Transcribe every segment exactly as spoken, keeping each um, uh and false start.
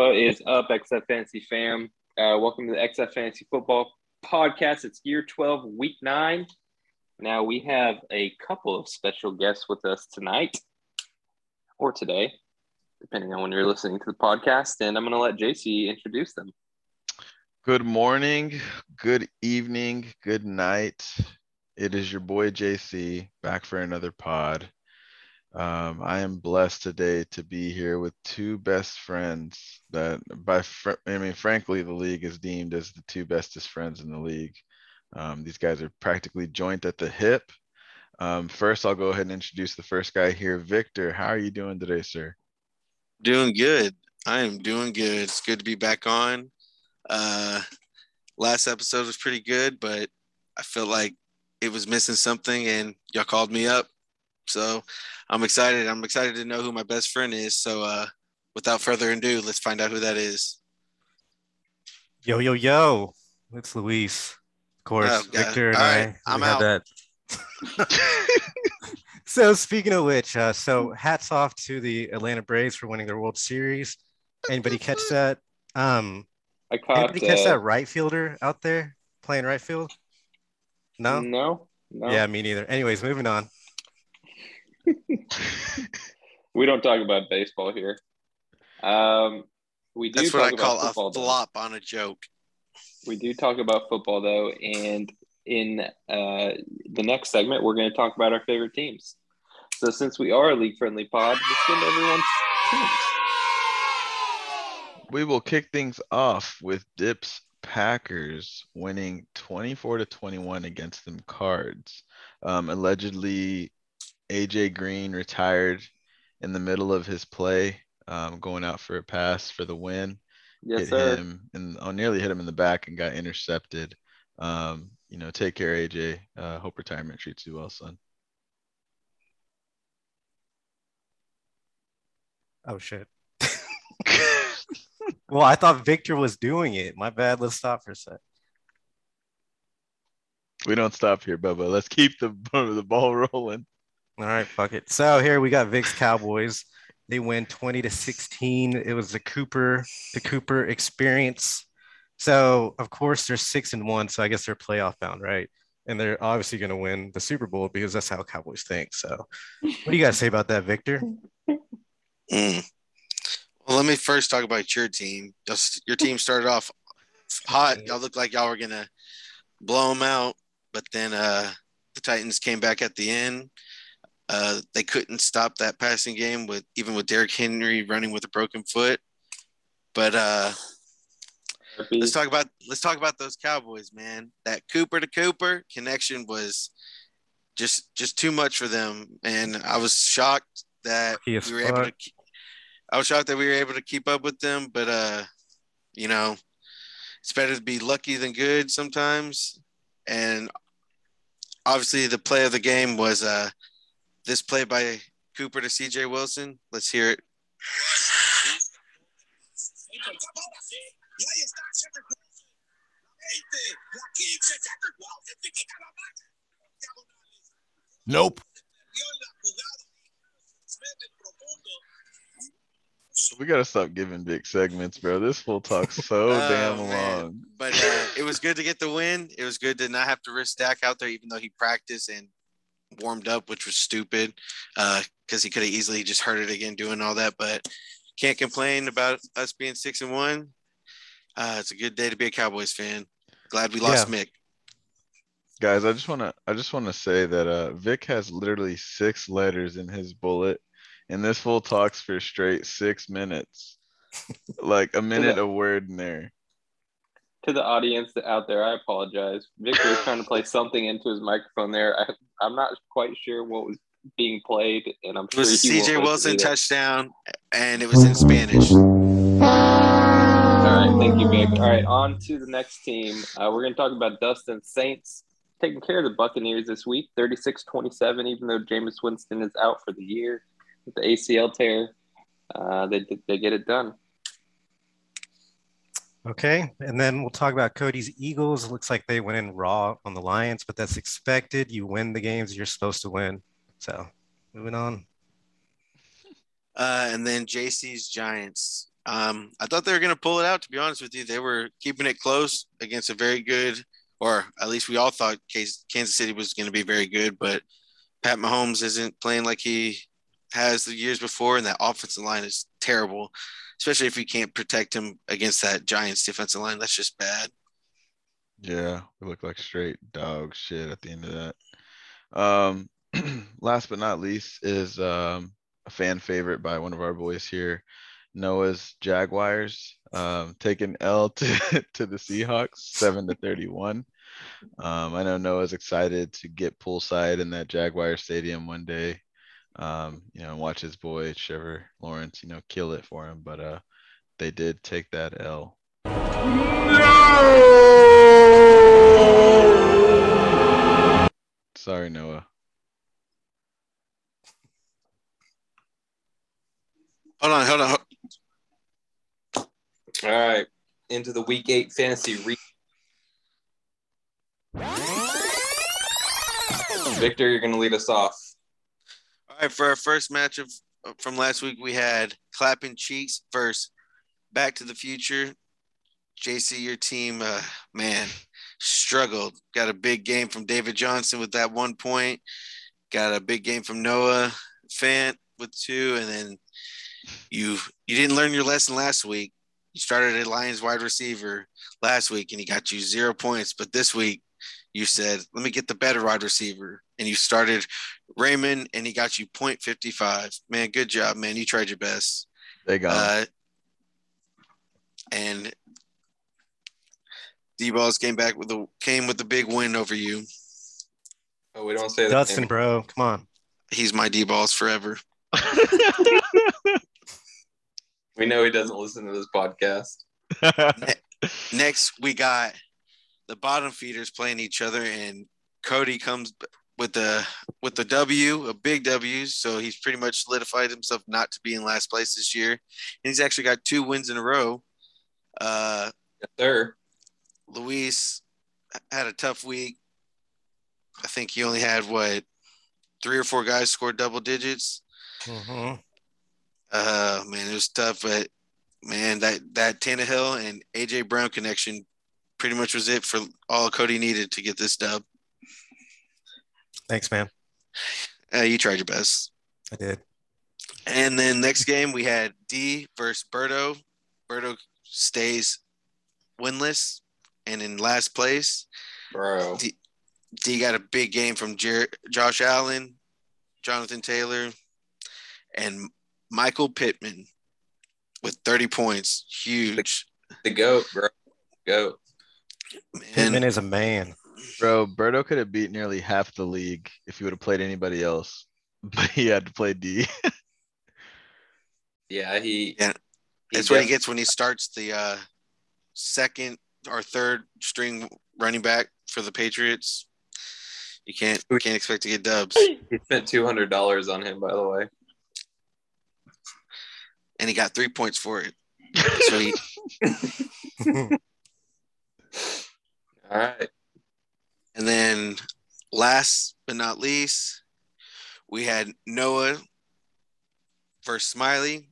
What is up, X F Fantasy fam? Uh, welcome to the X F Fantasy Football Podcast. It's year twelve, week nine. Now we have a couple of special guests with us tonight or today, depending on when you're listening to the podcast. And I'm going to let J C introduce them. Good morning, good evening, good night. It is your boy J C back for another pod. Um, I am blessed today to be here with two best friends that, by fr- I mean, frankly, the league is deemed as the two bestest friends in the league. Um, these guys are practically joint at the hip. Um, first, I'll go ahead and introduce the first guy here, Victor. How are you doing today, sir? Doing good. I am doing good. It's good to be back on. Uh, last episode was pretty good, but I feel like it was missing something, and y'all called me up. So I'm excited. I'm excited to know who my best friend is. So uh, without further ado, let's find out who that is. Yo, yo, yo. It's Luis. Of course, Oh, Victor and All I right, I'm we have out. that. So speaking of which, uh, so hats off to the Atlanta Braves for winning their World Series. Anybody catch that? Um, I caught. anybody catch uh, that right fielder out there playing right field? No? No, no. Yeah, me neither. Anyways, moving on. We don't talk about baseball here. Um, we do That's talk what I about call a football, though. flop on a joke. We do talk about football, though, and in uh, the next segment, we're going to talk about our favorite teams. So since we are a league-friendly pod, let's get into everyone's teams. We will kick things off with Dips Packers winning twenty-four to twenty-one against them Cards. Um, allegedly, A J Green retired in the middle of his play, um, going out for a pass for the win. Yes, hit sir. him and oh, nearly hit him in the back and got intercepted. Um, you know, take care, A J. Uh, hope retirement treats you well, son. Oh, shit. Well, I thought Victor was doing it. My bad. Let's stop for a sec. We don't stop here, Bubba. Let's keep the the ball rolling. All right, fuck it. So here we got Vic's Cowboys. They win twenty to sixteen. It was the Cooper, the Cooper experience. So of course they're six and one. So I guess they're playoff bound, right? And they're obviously going to win the Super Bowl because that's how Cowboys think. So what do you guys say about that, Victor? Mm. Well, let me first talk about your team. Your team started off hot. Y'all looked like y'all were gonna blow them out, but then uh, the Titans came back at the end. Uh, they couldn't stop that passing game with even with Derrick Henry running with a broken foot. But uh, let's talk about let's talk about those Cowboys, man. That Cooper to Cooper connection was just just too much for them, and I was shocked that we were able to. I was shocked that we were able to keep up with them, but uh, you know, it's better to be lucky than good sometimes. And obviously, the play of the game was uh, this play by Cooper to C J Wilson. Let's hear it. Nope. We gotta stop giving big segments, bro. This full talk's so Oh, damn man. long. But uh, it was good to get the win. It was good to not have to risk Dak out there, even though he practiced and warmed up, which was stupid because uh, he could have easily just hurt it again doing all that. But can't complain about us being six and one. Uh, it's a good day to be a Cowboys fan. Glad we lost Yeah. Mick. Guys, I just wanna I just wanna say that uh Vic has literally six letters in his bullet, and this full talks for straight six minutes. Like a minute a word in there. To the audience out there, I apologize. Victor was trying to play something into his microphone there. I, I'm not quite sure what was being played, and I'm It sure was a he C J won't Wilson listen either. touchdown, and it was in Spanish. All right, thank you, Vic. All right, on to the next team. Uh, we're going to talk about Dustin Saints taking care of the Buccaneers this week, thirty-six twenty-seven, even though Jameis Winston is out for the year with the A C L tear. Uh, they, they get it done. Okay, and then we'll talk about Cody's Eagles. Looks like they went in raw on the Lions, but that's expected. You win the games you're supposed to win. So moving on. Uh, and then J C's Giants. Um, I thought they were going to pull it out, to be honest with you. They were keeping it close against a very good, or at least we all thought Kansas City was going to be very good, but Pat Mahomes isn't playing like he has the years before, and that offensive line is terrible, especially if you can't protect him against that Giants defensive line. That's just bad. Yeah, we look like straight dog shit at the end of that. Um, last but not least is um, a fan favorite by one of our boys here, Noah's Jaguars, um, taking L to, to the Seahawks, seven to thirty-one. Um, I know Noah's excited to get poolside in that Jaguar stadium one day, um, you know, and watch his boy Trevor Lawrence, you know, kill it for him. But uh, they did take that L. Sorry, Noah. Hold on, hold on. All right, into the week eight fantasy re- Victor, you're going to lead us off. All right, for our first match of from last week, we had Clapping Cheeks versus Back to the Future. J C, your team, uh, man, struggled. Got a big game from David Johnson with that one point. Got a big game from Noah Fant with two, and then you you didn't learn your lesson last week. You started a Lions wide receiver last week, and he got you zero points. But this week, you said, let me get the better wide receiver. And you started Raymond, and he got you point five five. Man, good job, man. You tried your best. They got uh, And D-Balls came back with the came with the big win over you. Oh, we don't say that. Dustin, bro. Come on. He's my D-Balls forever. We know he doesn't listen to this podcast. Next, we got the bottom feeders playing each other, and Cody comes with the with the W, a big W. So he's pretty much solidified himself not to be in last place this year, and he's actually got two wins in a row. Uh, yes, sir. Luis had a tough week. I think he only had what three or four guys scored double digits. Mm-hmm. Uh, man, it was tough, but man, that that Tannehill and A J Brown connection pretty much was it for all Cody needed to get this dub. Thanks, man. Uh, you tried your best. I did. And then next game we had D versus Berto. Berto stays winless and in last place. Bro. D, D got a big game from Jer- Josh Allen, Jonathan Taylor, and Michael Pittman with thirty points. Huge. The, the GOAT, bro. GOAT. Man. Pittman is a man. Bro, Berto could have beat nearly half the league if he would have played anybody else, but he had to play D. Yeah, he. Yeah, that's he what he gets when he starts the uh, second or third string running back for the Patriots. You can't you can't expect to get dubs. He spent two hundred dollars on him, by the way, and he got three points for it. So he. All right. And then last but not least, we had Noah versus Smiley.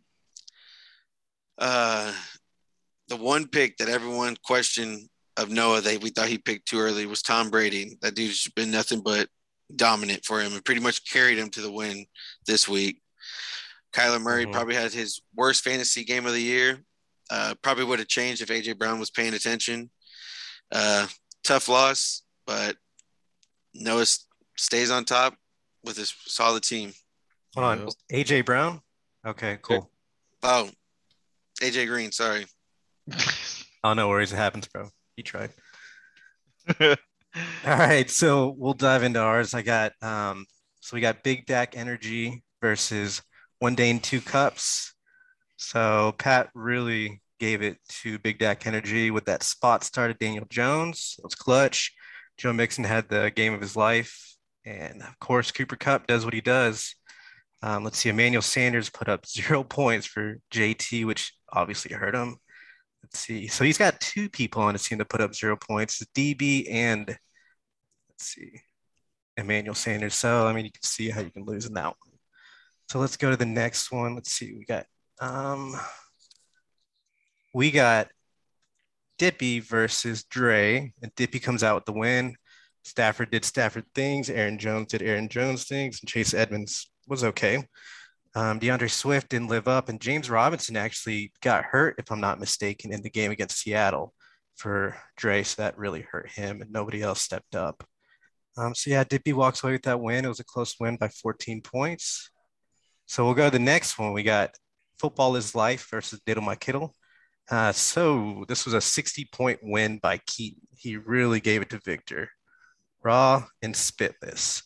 Uh, the one pick that everyone questioned of Noah that we thought he picked too early was Tom Brady. That dude's been nothing but dominant for him and pretty much carried him to the win this week. Kyler Murray mm-hmm. probably had his worst fantasy game of the year. Uh, probably would have changed if A J Brown was paying attention. Uh, tough loss, but Noah stays on top with his solid team. Hold on. A J Brown? Okay, cool. Oh, A J Green, sorry. Oh, no worries. It happens, bro. You tried. All right, so we'll dive into ours. I got, um, so we got Big Dak Energy versus One Day in Two Cups. So Pat really gave it to Big Dak Energy with that spot start of Daniel Jones. It was clutch. Joe Mixon had the game of his life. And of course, Cooper Kupp does what he does. Um, let's see, Emmanuel Sanders put up zero points for J T, which obviously hurt him. Let's see. So he's got two people on his team that put up zero points, D B and let's see, Emmanuel Sanders. So, I mean, you can see how you can lose in that one. So let's go to the next one. Let's see. We got um, we got Dippy versus Dre, and Dippy comes out with the win. Stafford did Stafford things, Aaron Jones did Aaron Jones things, and Chase Edmonds was okay. Um, DeAndre Swift didn't live up, and James Robinson actually got hurt, if I'm not mistaken, in the game against Seattle for Dre, so that really hurt him, and nobody else stepped up. Um, so yeah, Dippy walks away with that win. It was a close win by fourteen points. So we'll go to the next one. We got Football is Life versus Diddle My Kittle. Uh, so this was a sixty point win by Keaton. He really gave it to Victor. Raw and spitless.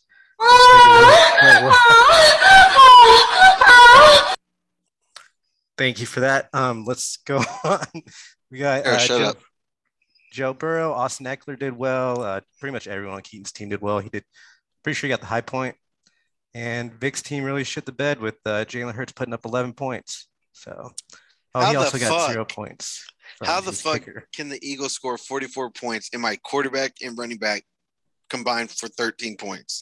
Thank you for that. Um, let's go on. We got uh, shut Joe, up. Joe Burrow, Austin Eckler did well. Uh, pretty much everyone on Keaton's team did well. He did pretty sure he got the high point. And Vic's team really shit the bed with uh, Jalen Hurts putting up eleven points. So, oh, How he the also got fuck? zero points. from How the his fuck kicker. can the Eagles score forty-four points and my quarterback and running back combined for thirteen points?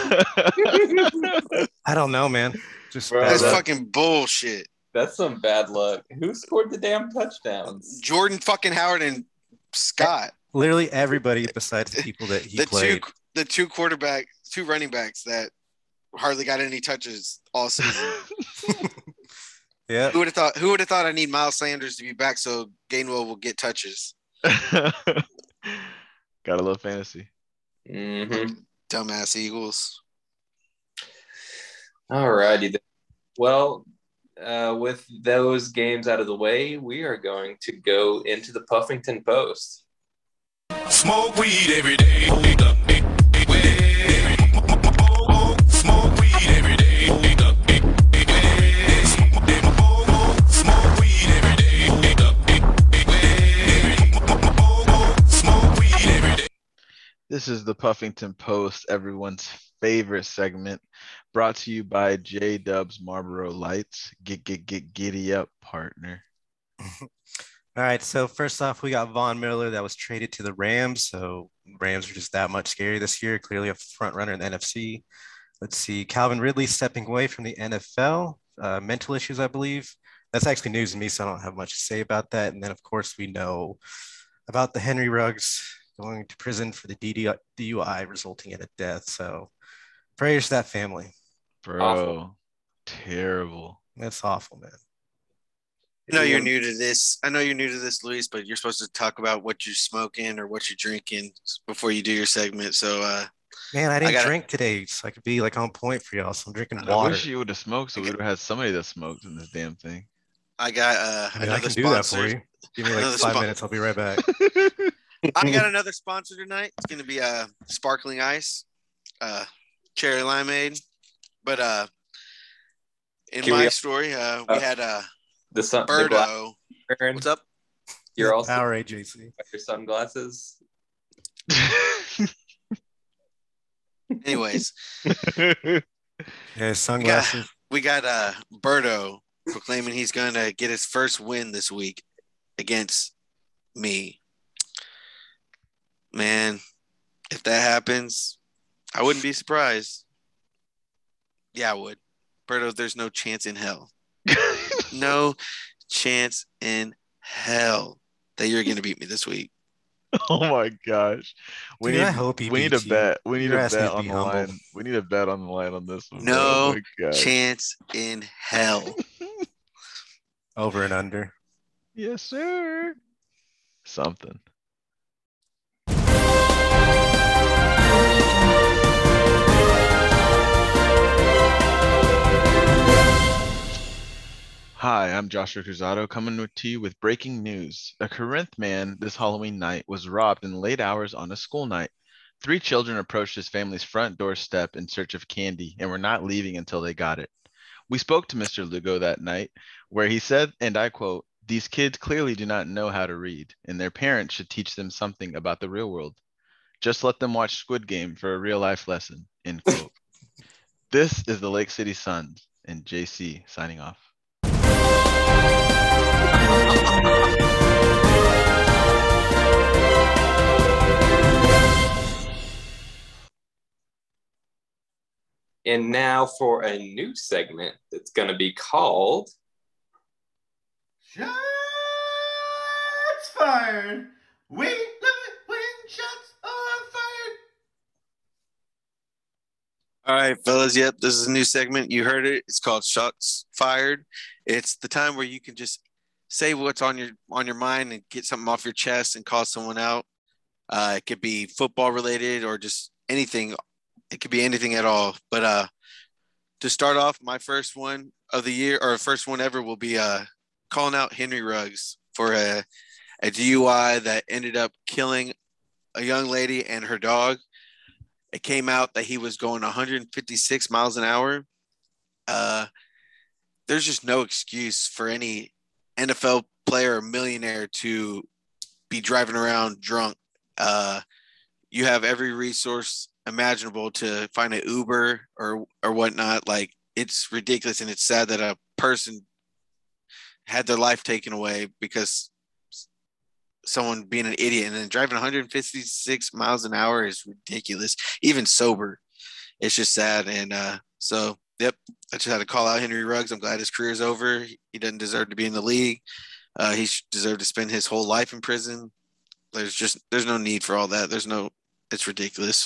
I don't know, man. Just Bro, bad That's that- luck. fucking bullshit. That's some bad luck. Who scored the damn touchdowns? Jordan fucking Howard and Scott. Literally everybody besides the people that he the played. two the two quarterback, two running backs that hardly got any touches all season. Yeah. Who would have thought? Who would have thought I need Miles Sanders to be back so Gainwell will get touches? Gotta love fantasy. Mm-hmm. Dumbass Eagles. All righty. then. Well, uh, with those games out of the way, we are going to go into the Puffington Post. Smoke weed every day. Smoke weed every day. Smoke weed every day. Smoke weed every day. This is the Puffington Post, everyone's favorite segment, brought to you by J Dubs Marlboro Lights. Get get get giddy up, partner. All right. So first off, we got Von Miller that was traded to the Rams. So Rams are just that much scary this year. Clearly a front runner in the N F C. Let's see. Calvin Ridley stepping away from the N F L. Uh, mental issues, I believe. That's actually news to me, so I don't have much to say about that. And then, of course, we know about the Henry Ruggs going to prison for the D U I resulting in a death. So prayers to that family. Bro, Awful. terrible. That's awful, man. I know you're new to this. I know you're new to this, Luis, but you're supposed to talk about what you're smoking or what you're drinking before you do your segment. So, uh, Man, I didn't gotta- drink today, so I could be like on point for y'all. So I'm drinking I water. wish you would have smoked so we would have had somebody that smoked in this damn thing. I got uh, I mean, I another can do that for sponsor. you. Give me like Another five spon- minutes. I'll be right back. I got another sponsor tonight. It's gonna be uh sparkling ice, uh cherry limeade. But uh in Can my we- story, uh we uh, had uh The sun. The glass, Birdo. Aaron, What's up? you're also Powerade, J C. wearing your sunglasses. Anyways, Yeah, sunglasses. we got uh Birdo proclaiming he's gonna get his first win this week against me. Man, if that happens, I wouldn't be surprised. Yeah, I would. Birdo, there's no chance in hell. No chance in hell that you're gonna beat me this week. Oh my gosh. We Dude, need I hope he we need a beats you. bet. We need Your a ass bet needs to on be the humble. line. We need a bet on the line on this one. bro. No Oh my gosh. Chance in hell. Over and under. Yes, sir. Something. Hi, I'm Joshua Cruzado coming to you with breaking news. A Corinth man this Halloween night was robbed in late hours on a school night. Three children approached his family's front doorstep in search of candy and were not leaving until they got it. We spoke to Mister Lugo that night, where he said, and I quote, "These kids clearly do not know how to read, and their parents should teach them something about the real world. Just let them watch Squid Game for a real life lesson," end quote. This is the Lake City Suns and J C signing off. And now for a new segment that's going to be called fired. We love it when shots are fired. All right, fellas. Yep, this is a new segment. You heard it. It's called Shots Fired. It's the time where you can just say what's on your on your mind and get something off your chest and call someone out. Uh, it could be football related or just anything. It could be anything at all. But uh, to start off, my first one of the year or first one ever will be uh, calling out Henry Ruggs for a, a D U I that ended up killing a young lady and her dog. It came out that he was going one hundred fifty-six miles an hour. Uh, there's just no excuse for any N F L player or millionaire to be driving around drunk. Uh, you have every resource imaginable to find an Uber or or whatnot. Like, it's ridiculous, and it's sad that a person had their life taken away because someone being an idiot, and then driving one hundred fifty-six miles an hour is ridiculous. Even sober, it's just sad. And uh, so, yep, I just had to call out Henry Ruggs. I'm glad his career is over. He doesn't deserve to be in the league. Uh, he deserved to spend his whole life in prison. There's just there's no need for all that. There's no, it's ridiculous.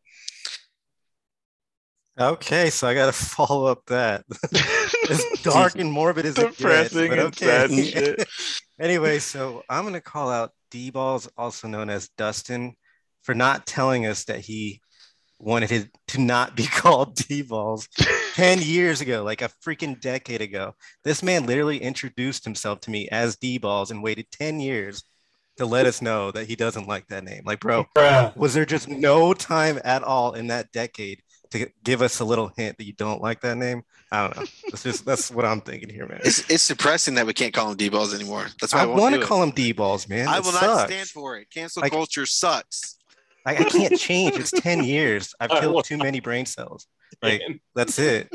Okay, so I got to follow up that. As dark and morbid as it gets, Depressing but and sad okay. shit. Anyway, so I'm going to call out D-Balls, also known as Dustin, for not telling us that he wanted it to not be called D-Balls ten years ago, like a freaking decade ago. This man literally introduced himself to me as D-Balls and waited ten years to let us know that he doesn't like that name. Like, bro, was there just no time at all in that decade to give us a little hint that you don't like that name? I don't know. That's just that's what I'm thinking here, man. It's it's depressing that we can't call him D-Balls anymore. That's why I, I won't want to do it. call him D-Balls, man. I It will not sucks. stand for it. Cancel Like- culture sucks. I, I can't change. It's ten years. I've I killed want- too many brain cells. Like, Man, that's it.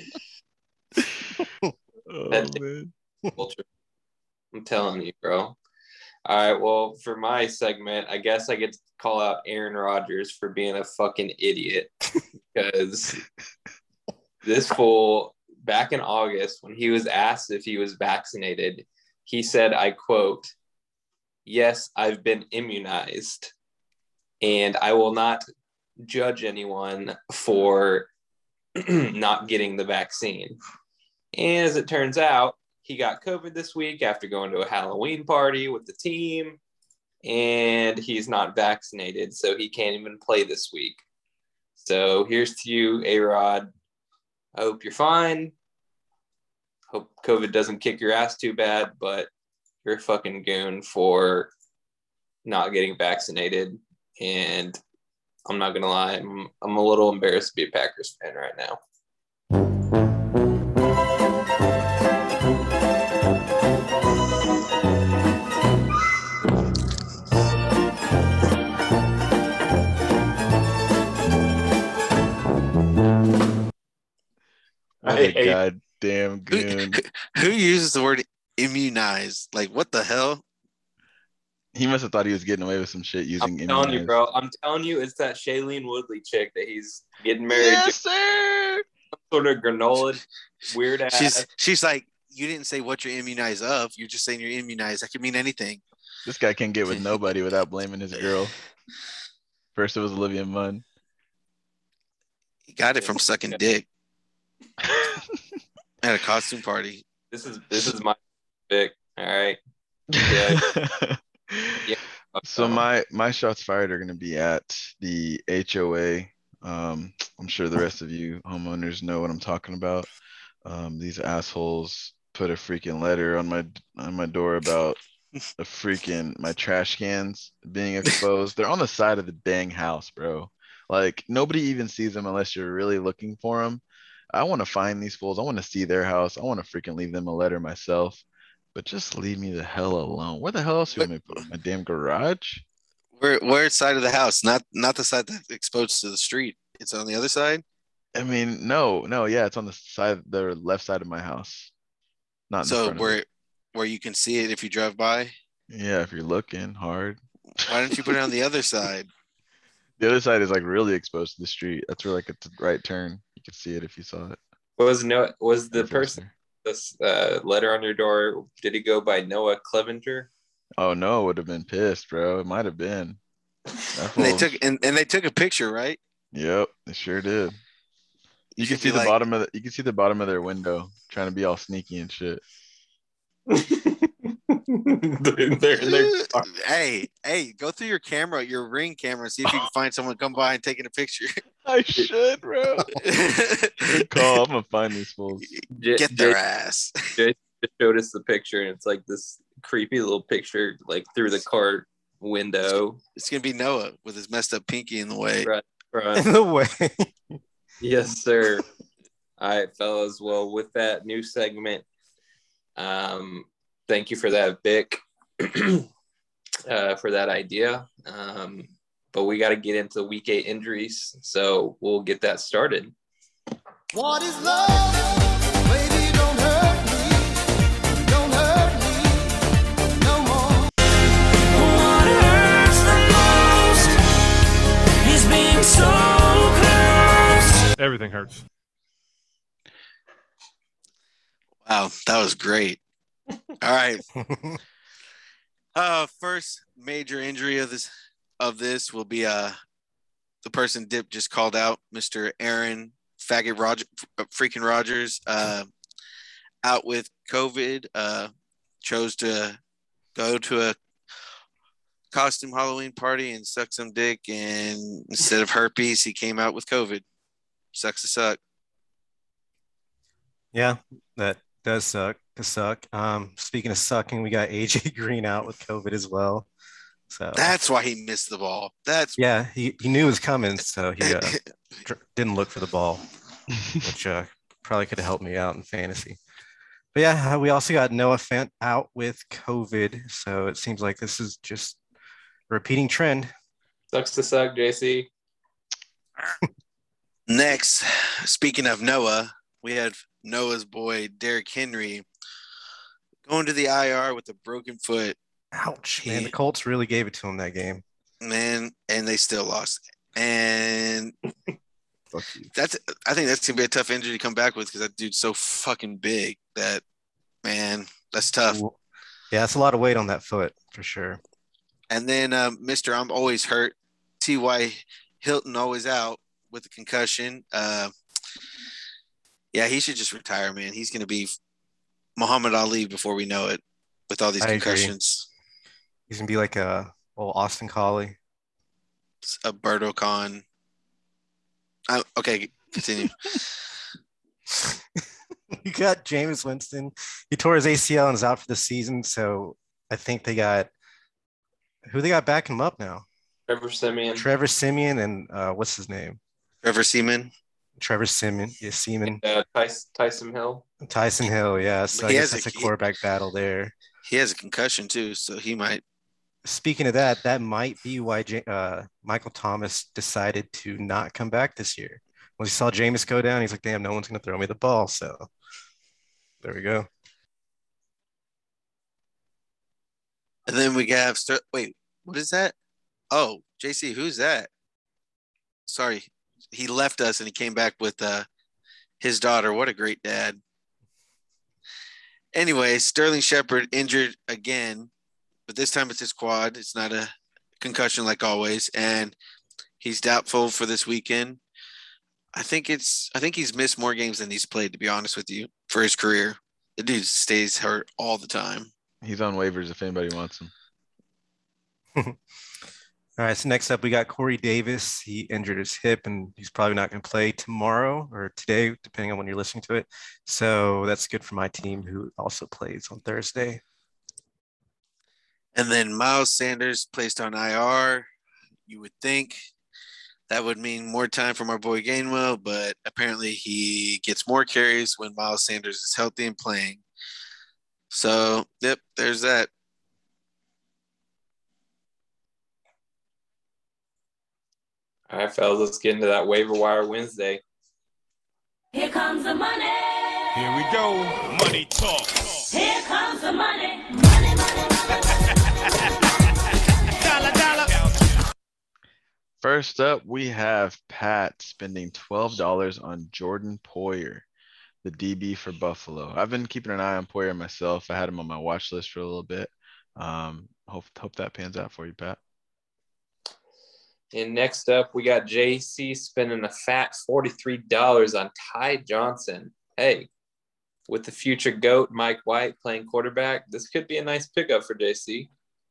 Oh, That- man. culture. I'm telling you, bro. All right, well, for my segment, I guess I get to call out Aaron Rodgers for being a fucking idiot because this fool, back in August, when he was asked if he was vaccinated, he said, I quote, "Yes, I've been immunized, and I will not judge anyone for not getting the vaccine." And as it turns out, he got COVID this week after going to a Halloween party with the team, and he's not vaccinated, so he can't even play this week. So here's to you, A-Rod. I hope you're fine. Hope COVID doesn't kick your ass too bad, but you're a fucking goon for not getting vaccinated. And I'm not going to lie, I'm, I'm a little embarrassed to be a Packers fan right now. What I a hate- goddamn Who, goon. who uses the word immunize? Like, what the hell? He must have thought he was getting away with some shit using I'm telling you, immunized. bro. I'm telling you, it's that Shailene Woodley chick that he's getting married Yes, to. sir. Sort of granola, weird ass. She's she's like, you didn't say what you're immunized of. You're just saying you're immunized. That could mean anything. This guy can't get with nobody without blaming his girl. First it was Olivia Munn. He got it from sucking dick at a costume party. This is this is my pick. All right. Yeah. Yeah. So my my shots fired are gonna be at the H O A. Um, I'm sure the rest of you homeowners know what I'm talking about. Um, these assholes put a freaking letter on my on my door about a freaking my trash cans being exposed. They're on the side of the dang house, bro. Like, nobody even sees them unless you're really looking for them. I want to find these fools. I want to see their house. I want to freaking leave them a letter myself. But just leave me the hell alone. Where the hell else you want me to put them? My damn garage? Where where side of the house? Not not the side that's exposed to the street. It's on the other side. I mean, no, no, yeah, it's on the side, the left side of my house. Not in the So front of where it. where you can see it if you drive by. Yeah, if you're looking hard. Why don't you put it on the other side? The other side is like really exposed to the street. That's where like it's a right turn. You could see it if you saw it. Was no was the That's person nicer. this uh, letter on your door? Did he go by Noah Clevenger? Oh no, would have been pissed, bro. It might have been. That And they fool. took and, and they took a picture, right? Yep, they sure did. You can should see be the like, bottom of the, you can see the bottom of their window trying to be all sneaky and shit. they're, they're in their car. hey, hey, go through your camera, your Ring camera, see if you can find someone come by and taking a picture. I should, bro. Good call. I'm gonna find these fools. J- Get their Jay ass. Jay just showed us the picture, and it's like this creepy little picture, like through the car window. It's gonna be Noah with his messed up pinky in the way. Right, right. In the way. Yes, sir. All right, fellas. Well, with that new segment, um, thank you for that, Vic, uh, for that idea. Um, but we got to get into week eight injuries, so we'll get that started. What is love? Baby, don't hurt me. Don't hurt me no more. What hurts the most is being so close. Everything hurts. Wow, that was great. All right. Uh, first major injury of this of this will be uh the person Dip just called out, Mister Aaron Faggot Roger, freaking Rogers, uh, out with COVID. Uh, chose to go to a costume Halloween party and suck some dick, and instead of herpes, he came out with COVID. Sucks to suck. Yeah, that does suck to suck. Um, speaking of sucking, we got A J Green out with COVID as well. So That's why he missed the ball. That's yeah, he, he knew it was coming, so he uh, dr- didn't look for the ball, which uh, probably could have helped me out in fantasy. But yeah, uh, we also got Noah Fant out with COVID, so it seems like this is just a repeating trend. Sucks to suck, J C. Next, speaking of Noah, we had Noah's boy Derrick Henry going to the I R with a broken foot. Ouch, man! He- The Colts really gave it to him that game. Man, and they still lost. And Fuck you. that's I think that's gonna be a tough injury to come back with because that dude's so fucking big that man, that's tough. Yeah, that's a lot of weight on that foot for sure. And then um, Mister I'm always hurt. T Y Hilton always out with a concussion. Uh, yeah, he should just retire, man. He's gonna be Muhammad Ali before we know it with all these I agree. concussions. He's gonna be like a old Austin Collie. A Berto Khan. I, okay, continue. You got Jameis Winston. He tore his A C L and is out for the season. So I think they got who they got backing him up now. Trevor Simeon. Trevor Simeon and uh, what's his name? Trevor Seaman. Trevor Simeon. Yeah, Seaman. Uh, Tyson, Tyson Hill. Tyson Hill. Yeah. So But I he guess has a- that's a quarterback battle there. He has a concussion too, so he might. Speaking of that, that might be why J- uh, Michael Thomas decided to not come back this year. When he saw Jameis go down, he's like, damn, no one's going to throw me the ball. So there we go. And then we have Ster- wait, what is that? Oh, J C, who's that? Sorry, he left us and he came back with uh, his daughter. What a great dad. Anyway, Sterling Shepard injured again, but this time it's his quad. It's not a concussion like always, and he's doubtful for this weekend. I think it's I think he's missed more games than he's played, to be honest with you, for his career. The dude stays hurt all the time. He's on waivers if anybody wants him. All right, so next up we got Corey Davis. He injured his hip and he's probably not going to play tomorrow or today, depending on when you're listening to it. So that's good for my team, who also plays on Thursday. And then Miles Sanders placed on I R. You would think that would mean more time from our boy Gainwell, but apparently he gets more carries when Miles Sanders is healthy and playing. So, yep, there's that. All right, fellas, let's get into that waiver wire Wednesday. Here comes the money. Here we go. Money talk. Here comes the money. Money, money, money. Dollar, dollar. First up, we have Pat spending twelve dollars on Jordan Poyer, the D B for Buffalo. I've been keeping an eye on Poyer myself. I had him on my watch list for a little bit. Um, Hope hope that pans out for you, Pat. And next up, we got J C spending a fat forty-three dollars on Ty Johnson. Hey, with the future GOAT Mike White playing quarterback, this could be a nice pickup for J C.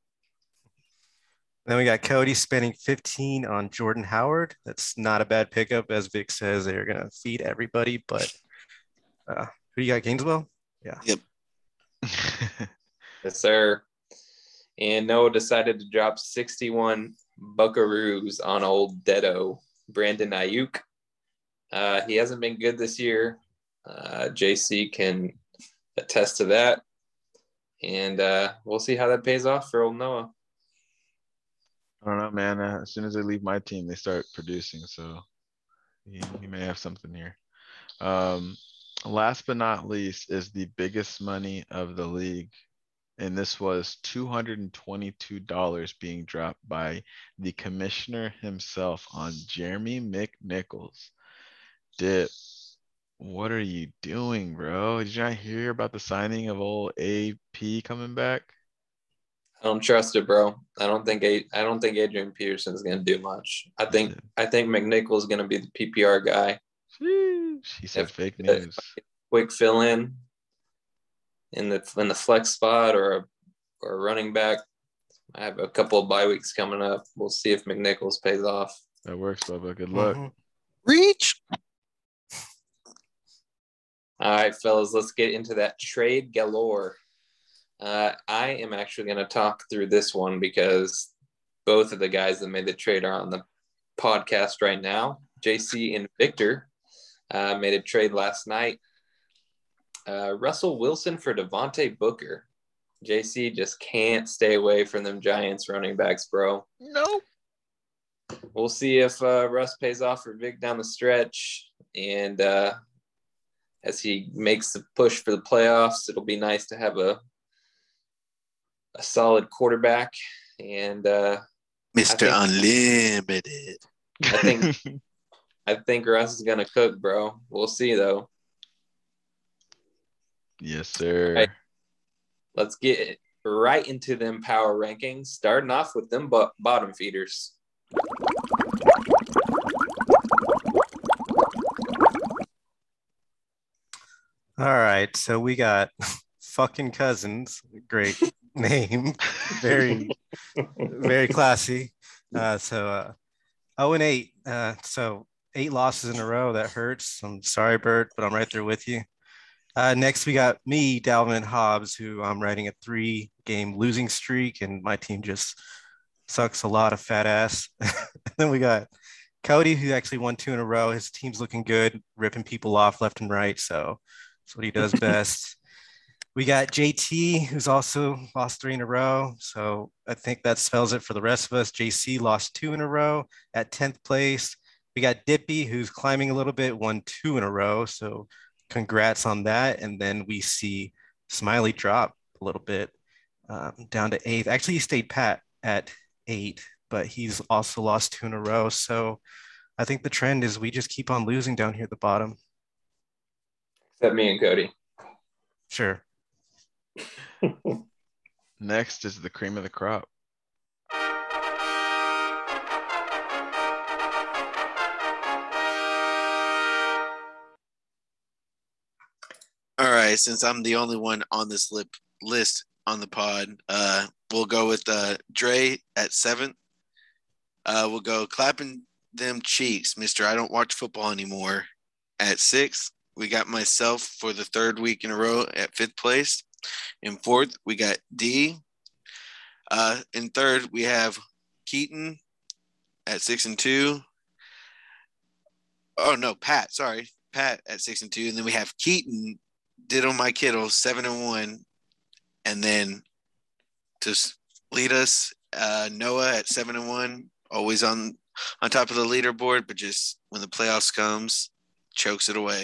Then we got Cody spending fifteen on Jordan Howard. That's not a bad pickup. As Vic says, they're going to feed everybody. But uh, who you got, Gainesville? Yeah. Yep. Yes, sir. And Noah decided to drop sixty-one buckaroos on old Deado, Brandon Ayuk. Uh, he hasn't been good this year. Uh, J C can attest to that. And uh, we'll see how that pays off for old Noah. I don't know, man. Uh, as soon as they leave my team, they start producing. So he, he may have something here. Um, last but not least is the biggest money of the league. And this was two hundred twenty-two dollars being dropped by the commissioner himself on Jeremy McNichols. Dip, what are you doing, bro? Did you not hear about the signing of old A P coming back? I don't trust it, bro. I don't think I don't think Adrian Peterson is going to do much. I think I think McNichols is going to be the P P R guy. She said If- fake news. Quick fill in in the in the flex spot or a, or a running back. I have a couple of bye weeks coming up. We'll see if McNichols pays off. That works, Bubba. Good luck. Mhm. Reach. All right, fellas, let's get into that trade galore. Uh, I am actually going to talk through this one because both of the guys that made the trade are on the podcast right now. J C and Victor uh, made a trade last night. Uh, Russell Wilson for Devontae Booker. J C just can't stay away from them Giants running backs, bro. Nope. We'll see if uh, Russ pays off for Vic down the stretch. And uh, as he makes the push for the playoffs, it'll be nice to have a a solid quarterback. And uh, Mister I Unlimited. I think I think Russ is gonna cook, bro. We'll see though. Yes, sir. Right. Let's get right into them power rankings. Starting off with them bo- bottom feeders. All right. So we got fucking Cousins. Great name. Very, very classy. Uh, so uh, oh and eight. Uh, so eight losses in a row. That hurts. I'm sorry, Bert, but I'm right there with you. Uh, next, we got me, Dalvin Hobbs, who I'm riding a three-game losing streak, and my team just sucks a lot of fat ass. Then we got Cody, who actually won two in a row. His team's looking good, ripping people off left and right, so that's what he does best. We got J T, who's also lost three in a row, so I think that spells it for the rest of us. J C lost two in a row at tenth place. We got Dippy, who's climbing a little bit, won two in a row, so congrats on that. And then we see Smiley drop a little bit um, down to eighth. Actually, he stayed pat at eight, but he's also lost two in a row. So I think the trend is we just keep on losing down here at the bottom. Except me and Cody. Sure. Next is the cream of the crop. All right, since I'm the only one on this lip list on the pod, uh, we'll go with uh, Dre at seventh. Uh, we'll go clapping them cheeks, Mister I don't watch football anymore at sixth. We got myself for the third week in a row at fifth place. In fourth, we got D. Uh, in third, we have Keaton at six and two. Oh no, Pat. Sorry, Pat at six and two, and then we have Keaton. Diddle my Kittle, seven and one, and then to lead us, uh, Noah at seven and one, always on on top of the leaderboard, but just when the playoffs comes, chokes it away.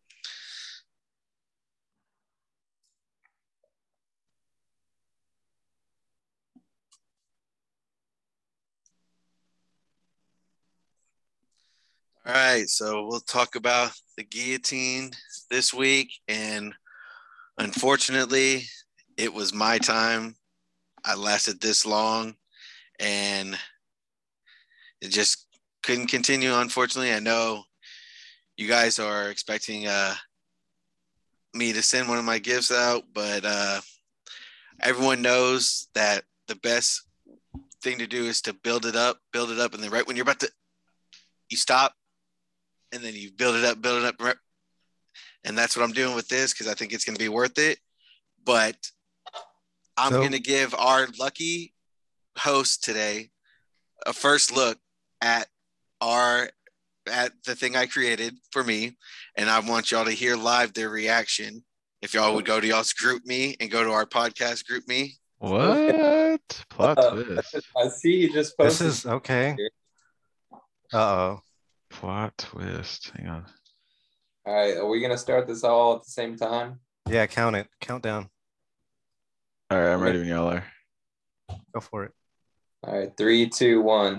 All right, so we'll talk about the guillotine this week, and unfortunately, it was my time. I lasted this long, and it just couldn't continue. Unfortunately, I know you guys are expecting uh, me to send one of my gifts out, but uh, everyone knows that the best thing to do is to build it up, build it up, and then right when you're about to, you stop, and then you build it up, build it up, and that's what I'm doing with this because I think it's going to be worth it. But I'm So- going to give our lucky host today a first look at our at the thing I created for me, and I want y'all to hear live their reaction. If y'all would go to y'all's group me and go to our podcast group me. What? Plot Uh, twist. I see you just This posted. is okay. Uh-oh. Plot twist. Hang on. All right, are we gonna start this all at the same time? Yeah, count it. Countdown. All right, I'm ready when y'all are. Go for it. All right, three, two, one.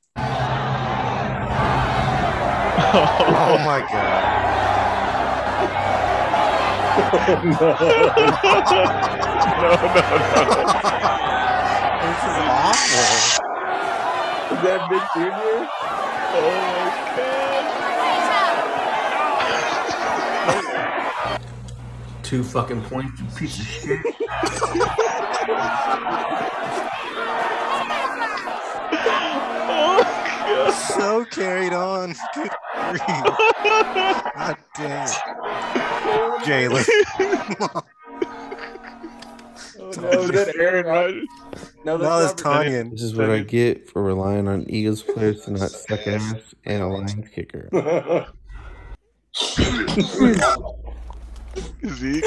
Oh my god. This is awful. Is that Big Junior? Two fucking points, you piece of shit. So carried on. Good grief. God damn it. Jalen. No, is that Aaron Rodgers? No, No, that's it's not Tanyan. This is what I get for relying on Eagles players to not suck ass and a Lions kicker. Zeke.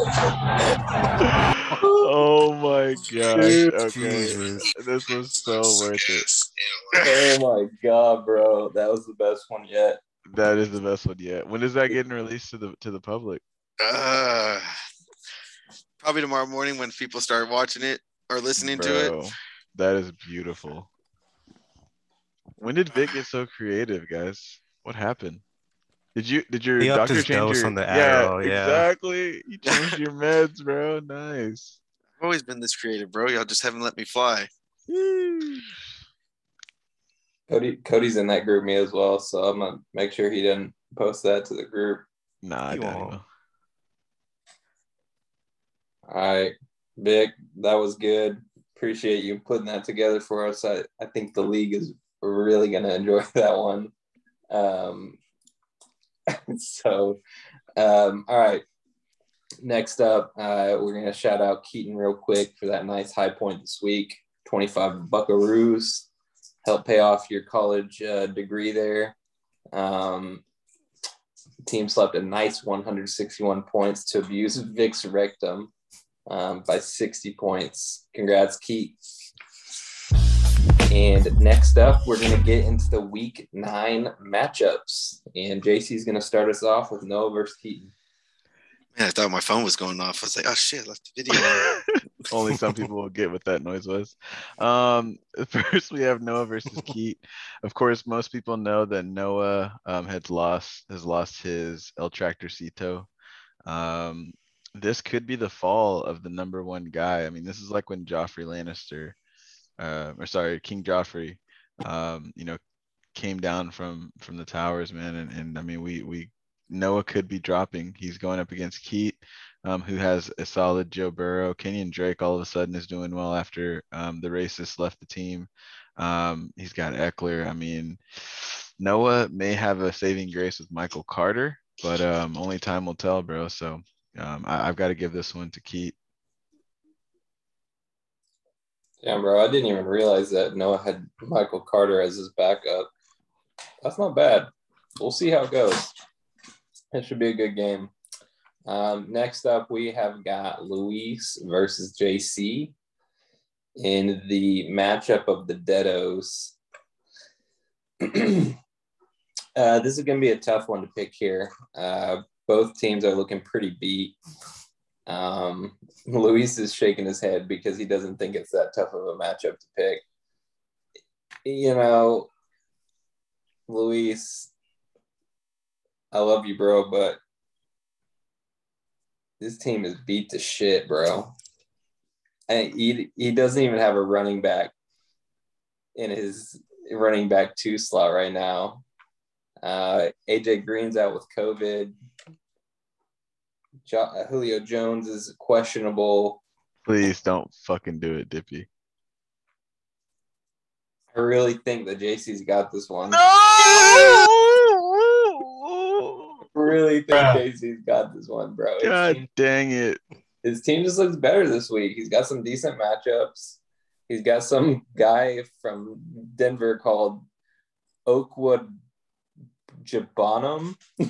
Oh my gosh. Okay. Jesus. This was so worth it. Oh my god, bro, that was the best one yet. That is the best one yet. When is that getting released to the to the public? Uh, probably tomorrow morning when people start watching it or listening to it. Bro, that is beautiful. When did Vic get so creative, guys? What happened? Did you did your He upped doctor his change dose your on the yeah, Adderall, yeah. exactly. You changed your meds, bro. Nice. I've always been this creative, bro. Y'all just haven't let me fly. Cody, Cody's in that group me as well, so I'm gonna make sure he didn't post that to the group. Nah, I You doubt he won't. will. All right, Vic, that was good. Appreciate you putting that together for us. I, I think the league is really gonna enjoy that one. Um, so, um, all right. Next up, uh, we're gonna shout out Keaton real quick for that nice high point this week. twenty-five Buckaroos. Help pay off your college uh, degree there. Um, team slept a nice one hundred sixty-one points to abuse Vic's rectum um, by sixty points. Congrats, Keat. And next up, we're going to get into the week nine matchups. And J C is going to start us off with Noah versus Keaton. Man, I thought my phone was going off. I was like, oh shit, I left the video on. Only some people will get what that noise was. Um, first, we have Noah versus Keat. Of course, most people know that Noah um, has lost has lost his El Tractorcito. Um, this could be the fall of the number one guy. I mean, this is like when Joffrey Lannister, uh, or sorry, King Joffrey, um, you know, came down from from the towers, man. And, and I mean, we we Noah could be dropping. He's going up against Keat, um, who has a solid Joe Burrow. Kenyon Drake all of a sudden is doing well after um, the racist left the team. Um, he's got Eckler. I mean, Noah may have a saving grace with Michael Carter, but um, only time will tell, bro. So um, I, I've got to give this one to Keat. Yeah, bro, I didn't even realize that Noah had Michael Carter as his backup. That's not bad. We'll see how it goes. It should be a good game. Um, next up, we have got Luis versus J C in the matchup of the Deados. uh, this is going to be a tough one to pick here. Uh, both teams are looking pretty beat. Um, Luis is shaking his head because he doesn't think it's that tough of a matchup to pick. You know, Luis, I love you, bro, but this team is beat to shit, bro. And he he doesn't even have a running back in his running back two slot right now. Uh, A J Green's out with COVID. Jo- Julio Jones is questionable. Please don't fucking do it, Dippy. I really think that J C's got this one. No! I really think Bruh. J C's got this one, bro. His God team, dang it. his team just looks better this week. He's got some decent matchups. He's got some guy from Denver called Oakwood Jabanum.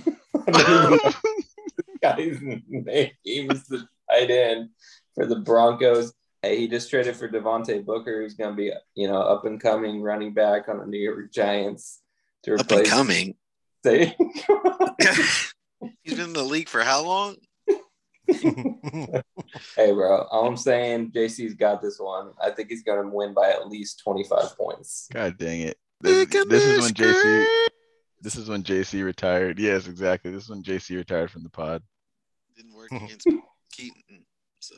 Guy's name. He was the tight end for the Broncos. Hey, he just traded for Devontae Booker, who's going to be, you know, up and coming running back on the New York Giants to Up and replace. coming. Say, He's been in the league for how long? hey, bro. All I'm saying, J C's got this one. I think he's going to win by at least twenty-five points. God dang it. This, this is when J C this is when J C retired. Yes, exactly. This is when J C retired from the pod. Didn't work against Keaton. So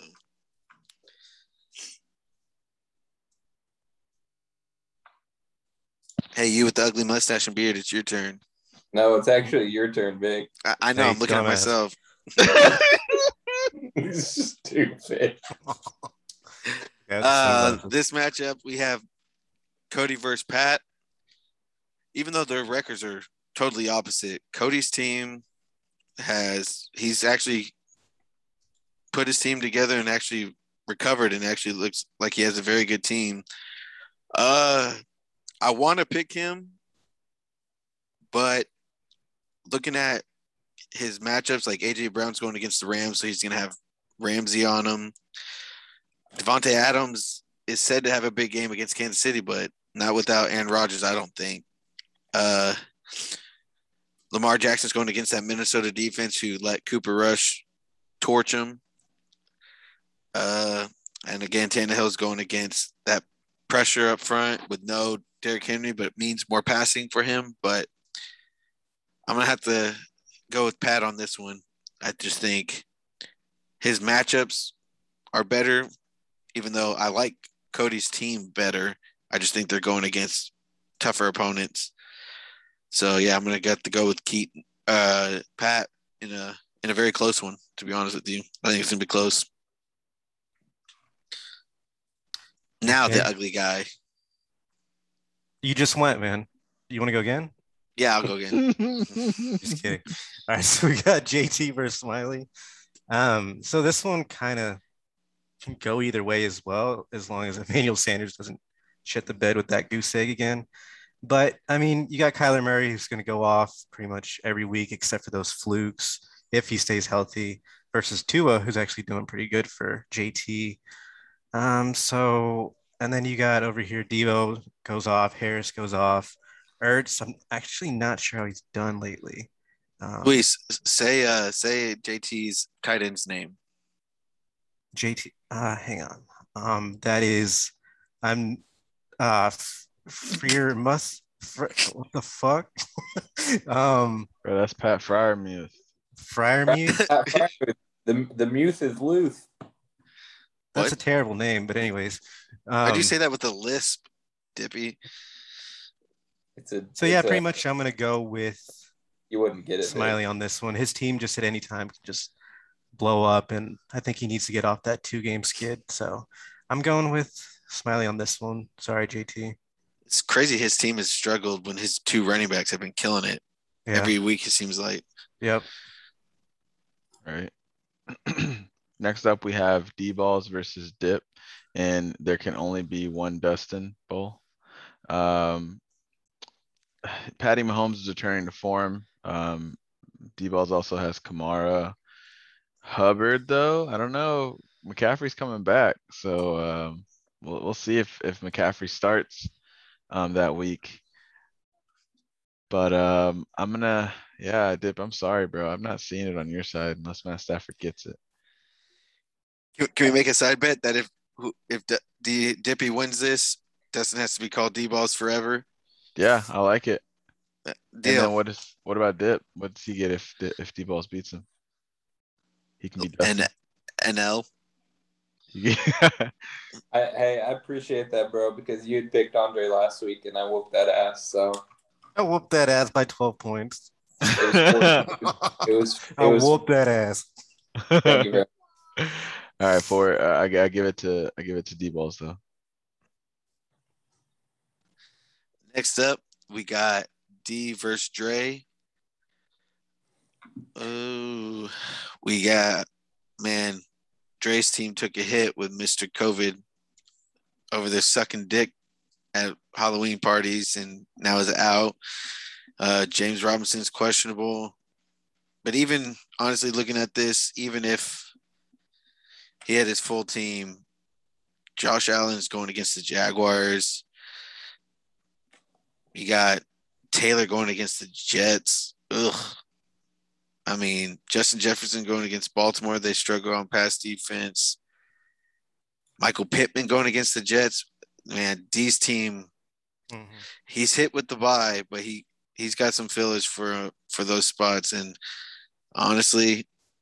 hey, you with the ugly mustache and beard, it's your turn. No, it's actually your turn, Vic. I, I know, Hey, I'm looking at dumbass. myself. Stupid. Yeah, Uh, sunglasses. this matchup, we have Cody versus Pat. Even though their records are totally opposite, Cody's team has he's actually put his team together and actually recovered and actually looks like he has a very good team. Uh, I want to pick him, but looking at his matchups, like A J Brown's going against the Rams, so he's going to have Ramsey on him. Devontae Adams is said to have a big game against Kansas City, but not without Aaron Rodgers, I don't think. Uh, Lamar Jackson's going against that Minnesota defense who let Cooper Rush torch him. Uh, and again, Tannehill's going against that pressure up front with no Derrick Henry, but it means more passing for him. But I'm going to have to go with Pat on this one. I just think his matchups are better, even though I like Cody's team better. I just think they're going against tougher opponents. So yeah, I'm gonna get to go with Keaton, uh, Pat in a in a very close one. To be honest with you, I think it's gonna be close. Now Okay. the ugly guy. You just went, man. You want to go again? Yeah, I'll go again. Just kidding. All right, so we got J T versus Smiley. Um, so this one kind of can go either way as well, as long as Emmanuel Sanders doesn't shit the bed with that goose egg again. But I mean, you got Kyler Murray who's going to go off pretty much every week except for those flukes if he stays healthy, versus Tua, who's actually doing pretty good for J T. Um, so and then you got over here Devo goes off, Harris goes off, Ertz. I'm actually not sure how he's done lately. Um, Please say uh say J T's tight end's name. J T, uh, hang on. Um, that is, I'm, uh, Freer must. Fre- what the fuck? um, Bro, that's Pat Fryermuth. Fryermuth. the the Muth is Luth. That's What? a terrible name, but anyways. Why'd you Um, say that with a lisp, Dippy? It's a so yeah, it's pretty a- much I'm gonna go with You wouldn't get it. Vic. Smiley on this one. His team just at any time can just blow up, and I think he needs to get off that two game skid. So I'm going with Smiley on this one. Sorry, J T. It's crazy his team has struggled when his two running backs have been killing it. Yeah. Every week it seems like. Yep. All right. Next up, we have D balls versus Dip, and there can only be one Dustin Bowl. Um, Patty Mahomes is returning to form. Um, D balls also has Kamara. Hubbard, though, I don't know. McCaffrey's coming back, so um, we'll we'll see if if McCaffrey starts um, that week. But um, I'm gonna, yeah, Dip. I'm sorry, bro. I'm not seeing it on your side unless Matt Stafford gets it. Can, can we make a side bet that if who- if D, D, Dippy wins this, Dustin has to be called D-Balls forever? Yeah, I like it. Uh, And Deal. then what is what about Dip? What does he get if Di- if D balls beats him? He can be And Dustin. N L. You I, hey, I appreciate that, bro, because you had picked Andre last week and I whooped that ass. So I whooped that ass by twelve points. it was forty. It was. It I was. whooped that ass. Thank you, bro. All right, for uh, I, I give it to I give it to D balls though. Next up, we got D versus Dre. Oh, we got, man, Dre's team took a hit with Mister COVID over there sucking dick at Halloween parties and now is out. Uh, James Robinson's questionable. But even, honestly, looking at this, even if he had his full team, Josh Allen's going against the Jaguars. You got Taylor going against the Jets. Ugh. I mean, Justin Jefferson going against Baltimore. They struggle on pass defense. Michael Pittman going against the Jets. Man, D's team, mm-hmm. he's hit with the bye, but he, he's got some fillers for, for those spots. And honestly,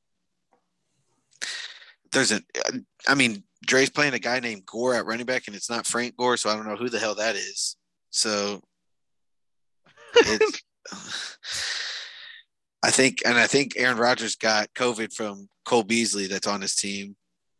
there's a – I mean, Dre's playing a guy named Gore at running back, and it's not Frank Gore, so I don't know who the hell that is. So it's – I think, and I think Aaron Rodgers got COVID from Cole Beasley that's on his team.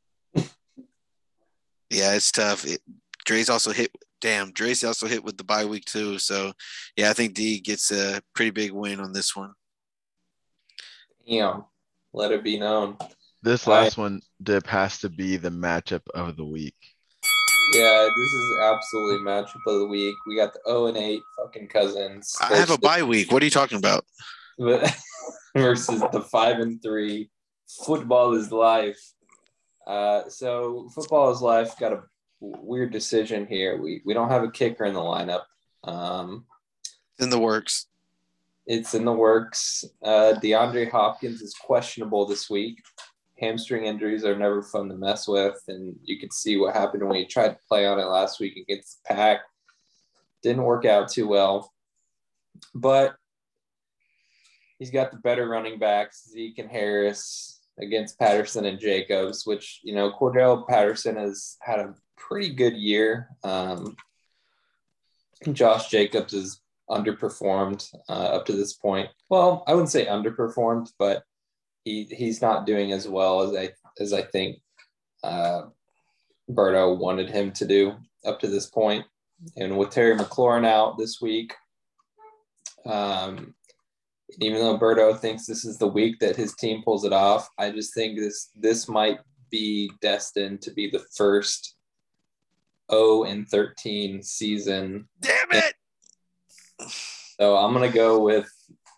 Yeah, it's tough. It, Dre's also hit. Damn, Dre's also hit with the bye week too. So, yeah, I think D gets a pretty big win on this one. Damn, let it be known. This last I, one, Dip, has to be the matchup of the week. Yeah, this is absolutely matchup of the week. We got the oh and eight fucking Cousins. I have a bye week. What are you talking about? Versus the five and three. Football is life. Uh, so football is life. Got a weird decision here. We we don't have a kicker in the lineup. Um, in the works. It's in the works. Uh, DeAndre Hopkins is questionable this week. Hamstring injuries are never fun to mess with, and you could see what happened when he tried to play on it last week against the Pack. Didn't work out too well, but he's got the better running backs, Zeke and Harris, against Patterson and Jacobs, which, you know, Cordell Patterson has had a pretty good year. Um, Josh Jacobs has underperformed uh, up to this point. Well, I wouldn't say underperformed, but he he's not doing as well as I as I think uh, Berto wanted him to do up to this point. And with Terry McLaurin out this week, um, even though Berto thinks this is the week that his team pulls it off, I just think this this might be destined to be the first oh and thirteen season. Damn it! So I'm gonna go with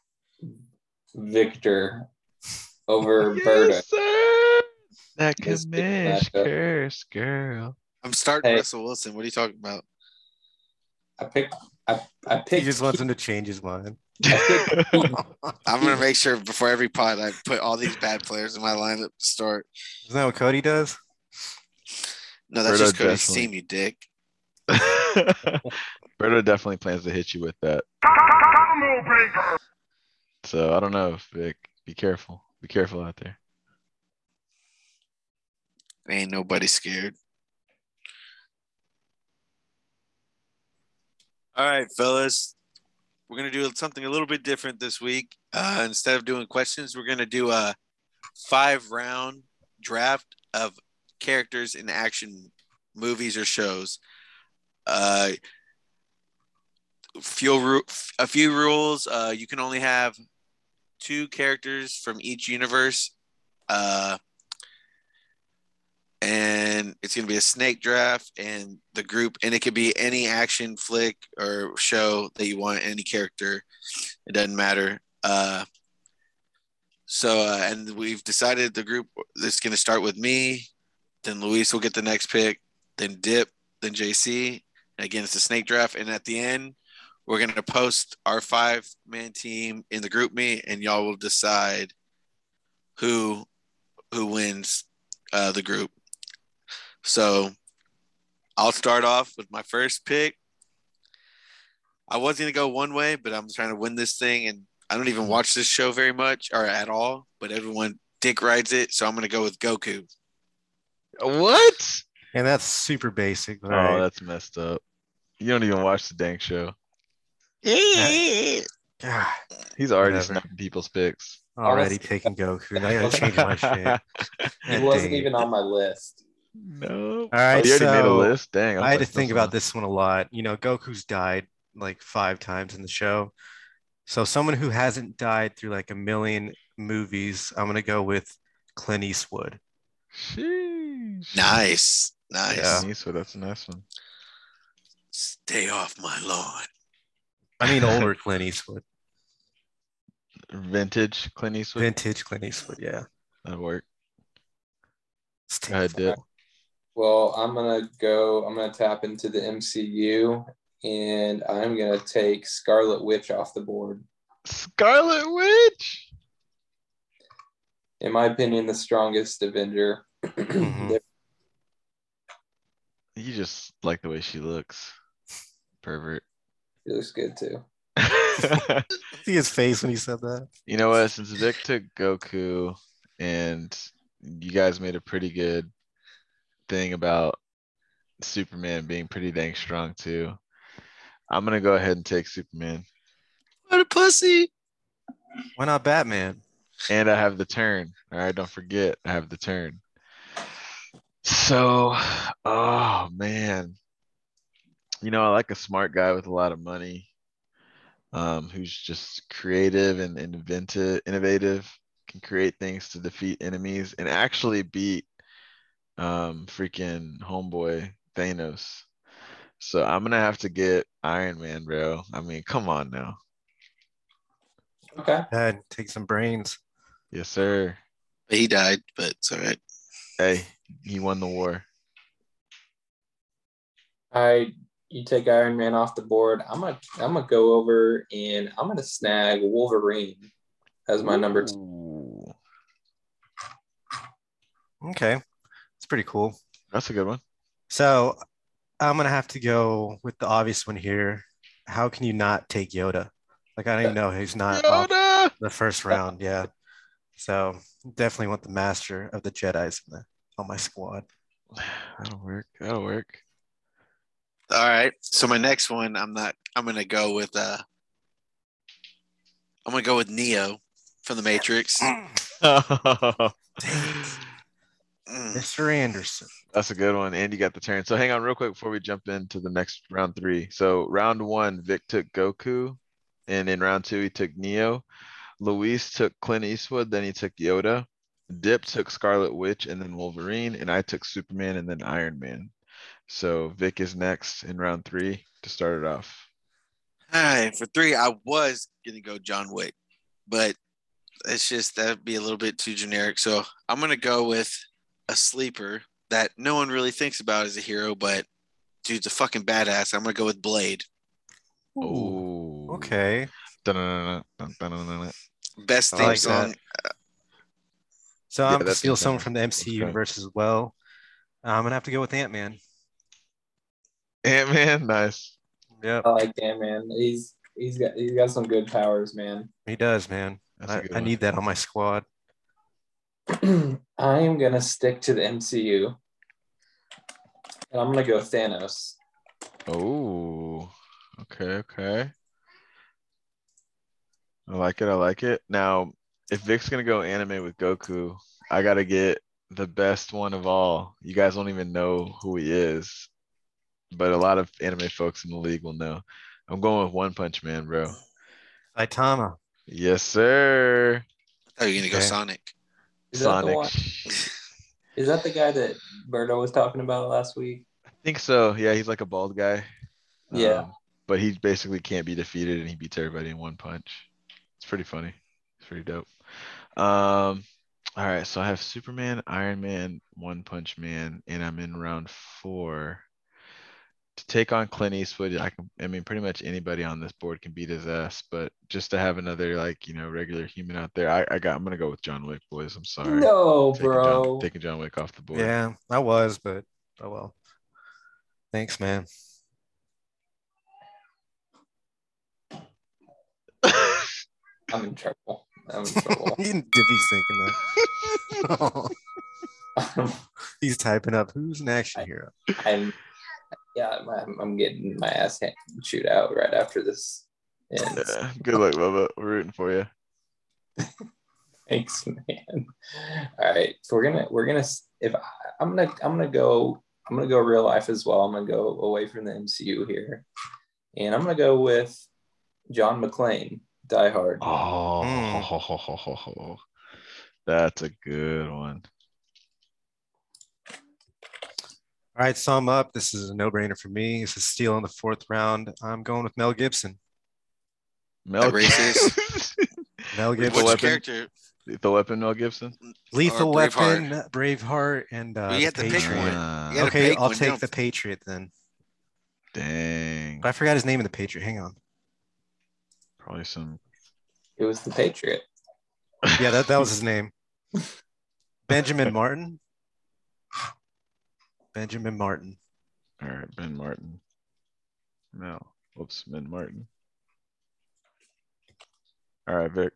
Victor over yes, Berto. Sir. That commish curse, girl. I'm starting hey, Russell Wilson. What are you talking about? I picked. I I picked. He just wants him to change his mind. I'm gonna make sure before every pod I put all these bad players in my lineup to start. Isn't that what Cody does? No, that's Berto just Cody's definitely. team, you dick. Berto definitely plans to hit you with that. So I don't know, Vic. Be careful. Be careful out there. Ain't nobody scared. All right, fellas. We're going to do something a little bit different this week. Uh, instead of doing questions, we're going to do a five-round draft of characters in action movies or shows. Uh, few, a few rules. Uh, you can only have two characters from each universe. Uh, and it's going to be a snake draft, and the group, and it could be any action flick or show that you want, any character. It doesn't matter. Uh, so, uh, and we've decided the group is going to start with me, then Luis will get the next pick, then Dip, then J C. And again, it's a snake draft. And at the end, we're going to post our five-man team in the group me, and y'all will decide who who wins uh, the group. So I'll start off with my first pick. I was going to go one way, but I'm trying to win this thing, and I don't even watch this show very much or at all, but everyone dick rides it, so I'm going to go with Goku. What? And that's super basic. All Oh, right. that's messed up. You don't even watch the dang show. God, He's already whatever. snapping people's pics. Already Honestly, taking Goku. Now I gotta change my shit. he God wasn't dang it. even on my list. No. All right, Oh, you already made a so list? Dang. I'm I had to fucking think up about this one a lot. You know, Goku's died like five times in the show. So someone who hasn't died through like a million movies, I'm gonna go with Clint Eastwood. Sheesh. Nice. Yeah. Nice. Clint Eastwood, that's a nice one. Stay off my lawn. I mean older Clint Eastwood. Vintage Clint Eastwood. Vintage Clint Eastwood, yeah. That'd work. Let's Go take ahead, Dip. Well, I'm gonna go. I'm gonna tap into the M C U, and I'm gonna take Scarlet Witch off the board. Scarlet Witch. In my opinion, the strongest Avenger. Mhm. You just like the way she looks. Pervert. She looks good too. See his face when he said that. You know what? Since Vic took Goku and you guys made a pretty good thing about Superman being pretty dang strong too, I'm gonna go ahead and take Superman. What a pussy. Why not Batman? And I have the turn. All right, don't forget, I have the turn. So, oh man. You know, I like a smart guy with a lot of money, um, who's just creative and inventive, innovative, can create things to defeat enemies and actually beat um freaking homeboy Thanos. So I'm gonna have to get Iron Man, bro. I mean, come on now. Okay. Dad, take some brains. Yes, sir. He died, but it's all right. Hey, he won the war. I you take Iron Man off the board. I'm gonna I'm gonna go over and I'm gonna snag Wolverine as my number two. Ooh, Okay. It's pretty cool. that's a good one. So I'm gonna have to go with the obvious one here. How can you not take Yoda? Like I don't even know he's not off Yoda! the first round. Yeah. So definitely want the master of the Jedi's in the, on my squad. That'll work. That'll work. All right. So my next one, I'm not. I'm gonna go with. Uh, I'm gonna go with Neo from the Matrix. Mm. Mister Anderson. That's a good one. And you got the turn. So hang on real quick before we jump into the next round three. So round one, Vic took Goku. And in round two, he took Neo. Luis took Clint Eastwood. Then he took Yoda. Dip took Scarlet Witch and then Wolverine. And I took Superman and then Iron Man. So Vic is next in round three to start it off. All right. For three, I was gonna go John Wick, but it's just that'd be a little bit too generic. So I'm gonna go with a sleeper that no one really thinks about as a hero, but dude's a fucking badass. I'm gonna go with Blade. Oh, Okay. Dun-dun-dun-dun, dun-dun-dun-dun. Best I theme like song. So Yeah, I'm gonna that's steal insane. someone from the M C U Okay. universe as well. I'm gonna have to go with Ant-Man. Ant-Man, nice. Yep, I like that, man. He's he's got he's got some good powers, man. he does, man. That's a I, good I one. need that on my squad. I am gonna stick to the M C U, and I'm gonna go Thanos. Oh, okay, okay. I like it. I like it. Now, if Vic's gonna go anime with Goku, I gotta get the best one of all. You guys don't even know who he is, but a lot of anime folks in the league will know. I'm going with One Punch Man, bro. Saitama. Yes, sir. Oh, you're gonna go Okay. Sonic. Is that the Sonic. one? Is that the guy that Berto was talking about last week? I think so. Yeah, he's like a bald guy. Yeah. Um, but he basically can't be defeated and he beats everybody in one punch. It's pretty funny. It's pretty dope. Um, all right, so I have Superman, Iron Man, One Punch Man, and I'm in round four. To take on Clint Eastwood, I can I mean pretty much anybody on this board can beat his ass, but just to have another like, you know, regular human out there, I, I got I'm gonna go with John Wick, boys. I'm sorry. No, taking bro. John taking John Wick off the board. Yeah, I was, but oh well. Thanks, man. I'm in trouble. I'm in trouble. You didn't Dippy thinking that. He's typing up who's an action hero. I'm yeah, I'm, I'm getting my ass hand- shoot out right after this ends. Yeah, good luck, Bubba. We're rooting for you. Thanks, man. All right, so we're gonna we're gonna if I, I'm gonna I'm gonna go I'm gonna go real life as well. I'm gonna go away from the M C U here, and I'm gonna go with John McClane, Die Hard. Oh, that's a good one. All right, so I'm up. This is a no-brainer for me. It's a steal in the fourth round. I'm going with Mel Gibson. Mel That racist. Mel Lethal Gibson. Which Weapon? character? Lethal Weapon, Mel Gibson. Lethal Or Weapon, Braveheart, and uh, Well, you the have to pick Patriot. one. Ah, You gotta Okay, pick I'll one, take don't- the Patriot then. dang. But I forgot his name in the Patriot. Hang on. Probably some. It was the Patriot. Yeah, that, that was his name. Benjamin Martin. Benjamin Martin. All right, Ben Martin. No, whoops, Ben Martin. All right, Vic.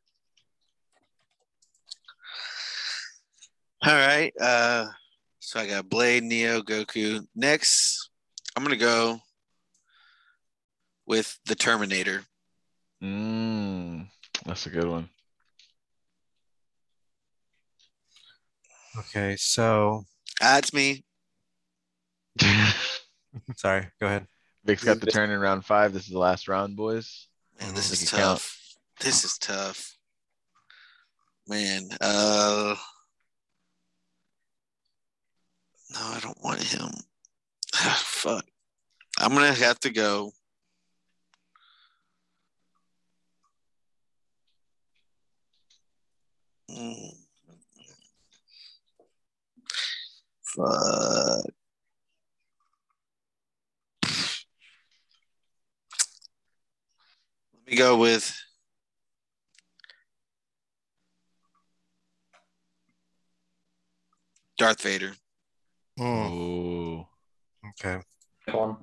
All right. Uh, so I got Blade, Neo, Goku. Next, I'm gonna go with the Terminator. Mm, that's a good one. Okay, so That's me. sorry, go ahead. Vic's got the turn in round five. This is the last round, boys. Man, this Make is it count. tough. This is tough. Man, uh no, I don't want him. Fuck. I'm gonna have to go. Mm. Fuck. Let me go with Darth Vader. Mm, Oh, okay. One.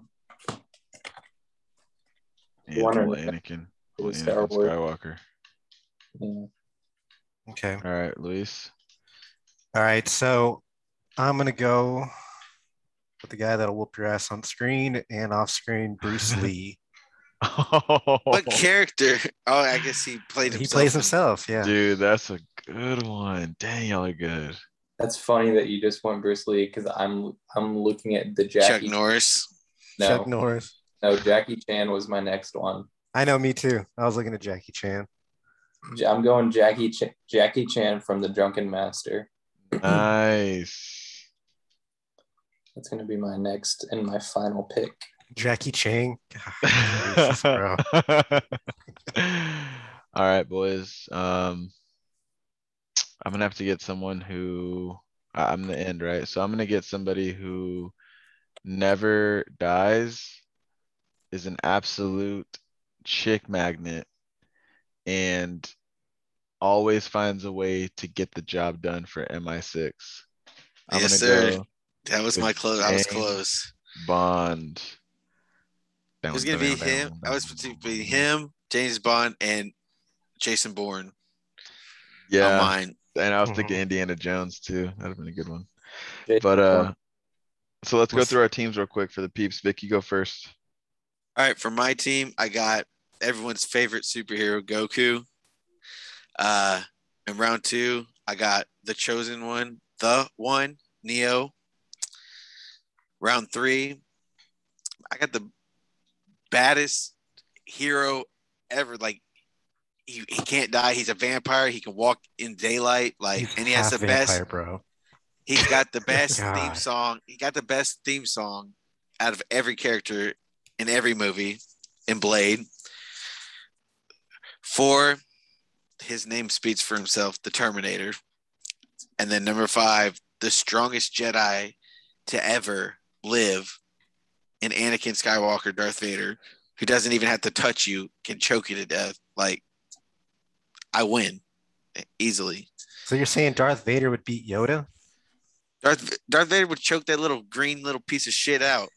yeah, One or full the- Anakin. it Full was Star Anakin Wars. Skywalker. Yeah. Okay. All right, Luis. All right, so I'm gonna go with the guy that'll whoop your ass on screen and off screen, Bruce Lee. What character? Oh, I guess he played He himself. plays in- himself, yeah. Dude, that's a good one. Dang, y'all are good. That's funny that you just went Bruce Lee because I'm I'm looking at the Chuck Jackie. Norris. No, Chuck Norris. no, Jackie Chan was my next one. I know, me too. I was looking at Jackie Chan. J- I'm going Jackie Ch- Jackie Chan from The Drunken Master. Nice. That's gonna be my next and my final pick. Jackie Chan. God, Jesus, bro. All right, boys. Um, I'm gonna have to get someone who I- I'm the end, right? So I'm gonna get somebody who never dies, is an absolute chick magnet, and always finds a way to get the job done for M I six. I'm Yes, gonna sir. go That was with my close. I was James close. Bond. It was gonna be him. I was between him, James Bond, and Jason Bourne. On Yeah, mine. and I was thinking Mhm. Indiana Jones too. That'd have been a good one. Jason But uh, Bourne. so let's go What's- through our teams real quick for the peeps. Vic, you go first. All right, for my team, I got everyone's favorite superhero, Goku. Uh, in round two, I got the chosen one, the one, Neo. Round three, I got the baddest hero ever. Like he, he can't die. He's a vampire. He can walk in daylight. Like, He's and he has half the best. vampire, bro. He's got the best God. theme song. He got the best theme song out of every character in every movie in Blade. Four, his name speaks for himself, the Terminator. And then number five, the strongest Jedi to ever live in Anakin Skywalker, Darth Vader, who doesn't even have to touch you, can choke you to death. Like, I win easily. So you're saying Darth Vader would beat Yoda? Darth, Darth Vader would choke that little green little piece of shit out.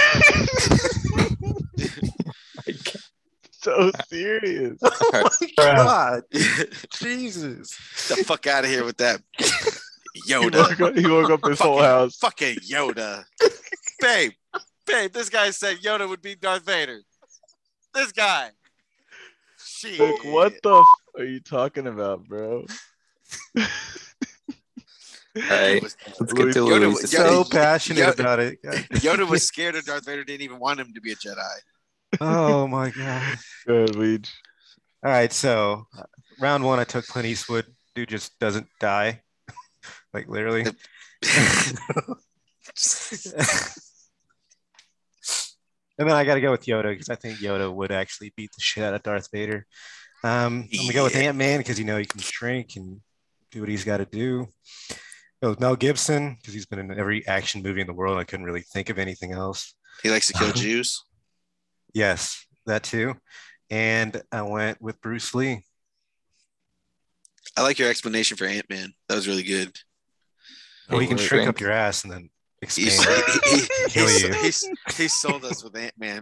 So serious. Oh my God. Jesus. the fuck out of here with that He Yoda. woke up, he woke up his whole Fucking- house. Fucking Yoda. babe, babe, this guy said Yoda would be Darth Vader. This guy. Shit. Vic, what the f- are you talking about, bro? All right, was- let's get to Yoda- Luis. Yoda- So passionate Yoda- about it. Yoda was scared of Darth Vader, didn't even want him to be a Jedi. Oh my god. Good, Weege. All right, so uh, round one, I took Clint Eastwood. Dude just doesn't die, like literally. And then I got to go with Yoda because I think Yoda would actually beat the shit out of Darth Vader. Um, I'm gonna go with Yeah. Ant-Man because you know he can shrink and do what he's got to do. Go with Mel Gibson because he's been in every action movie in the world. I couldn't really think of anything else. He likes to kill Jews. Yes, that too. And I went with Bruce Lee. I like your explanation for Ant-Man. That was really good. Oh, he can Hey, shrink shrink. up your ass and then He's, expand. he, he, Kill he's, you. he's, he sold us with Ant-Man.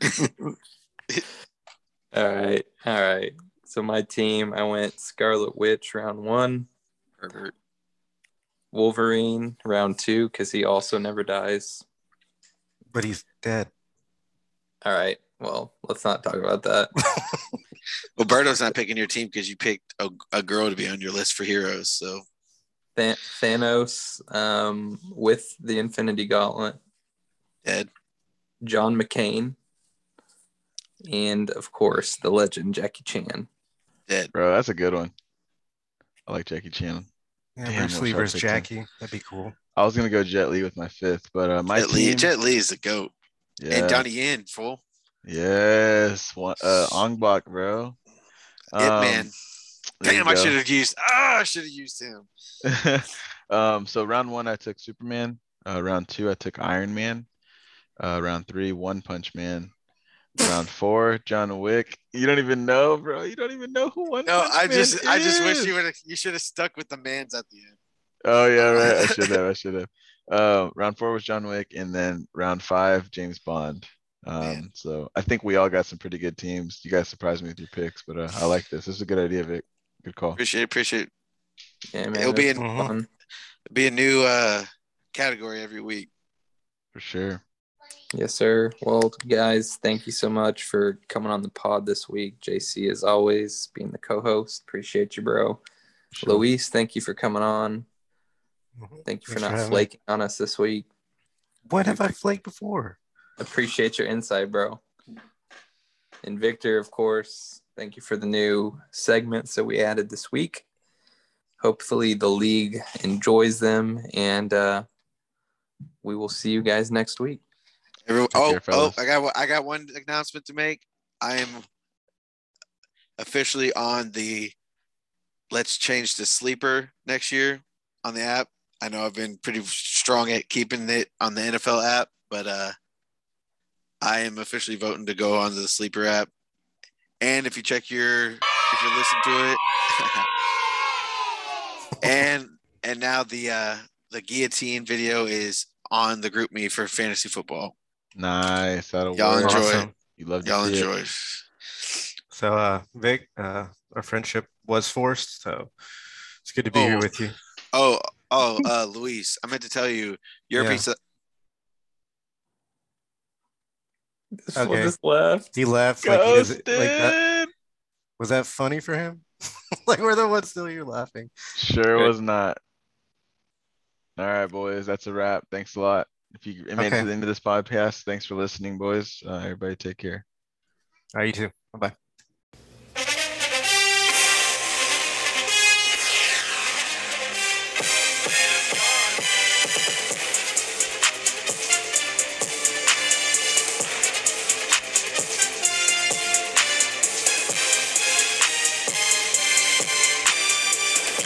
All right, all right. So my team, I went Scarlet Witch round one, Herbert. Wolverine round two because he also never dies. But he's dead. All right, well, let's not talk about that. Roberto's not picking your team because you picked a, a girl to be on your list for heroes. So Than- Thanos um, with the Infinity Gauntlet, dead. John McCain, and of course the legend Jackie Chan. Dead. Bro, that's a good one. I like Jackie Chan. Yeah, Damn, Bruce I Lee wish I versus picked him. Jackie. That'd be cool. I was gonna go Jet Li with my fifth, but uh, my Jet Li, team. Jet Li is the GOAT. yeah. And Donnie Yen, fool. Yes, one, uh, Ong Bak, bro. It Um, man. there you Damn, I go. should have used. Ah, I should have used him. um, so round one, I took Superman. Uh, round two, I took Iron Man. Uh, round three, One Punch Man. Round four, John Wick. You don't even know, bro. You don't even know who One No, Punch I Man just, I just wish is. you would have. You should have stuck with the man's at the end. Oh yeah, right. I should have. I should have. Uh, round four was John Wick, and then round five, James Bond. Um, Man. so I think we all got some pretty good teams. You guys surprised me with your picks, but uh, I like this. This is a good idea, Vic. Good call. Appreciate, appreciate. Yeah, man, It'll be this in- was fun. Be a new uh category every week. For sure. Yes, sir. Well, guys, thank you so much for coming on the pod this week. J C, as always, being the co-host. Appreciate you, bro. Sure. Luis, thank you for coming on. Mhm. Thank you for Thanks for not having me. flaking on us this week. When have I flaked before? Appreciate your insight, bro. And Victor, of course, thank you for the new segments that we added this week. Hopefully the league enjoys them, and uh, we will see you guys next week. Everyone, Take oh, care, oh, fellas. I got one- I got one announcement to make. I am officially on the Let's Change to Sleeper next year on the app. I know I've been pretty strong at keeping it on the N F L app, but uh, I am officially voting to go onto the Sleeper app. And if you check your, if you listen to it, and and now the uh, the guillotine video is on the group me for fantasy football. Nice. That'll Y'all work. enjoy it. Awesome. You love to Y'all see it. enjoy. So, uh, Vic, uh, our friendship was forced, so it's good to be Oh. here with you. Oh, oh, uh, Luis, I meant to tell you, your Yeah. pizza. This Okay. one just left. He left like he doesn't like that. Ghosted. Was that funny for him? Like we're the ones still here laughing. Sure Good. was not. All right, boys. That's a wrap. Thanks a lot. If you made it Okay. to the end of this podcast, thanks for listening, boys. Uh, everybody take care. All right, you too. Bye bye.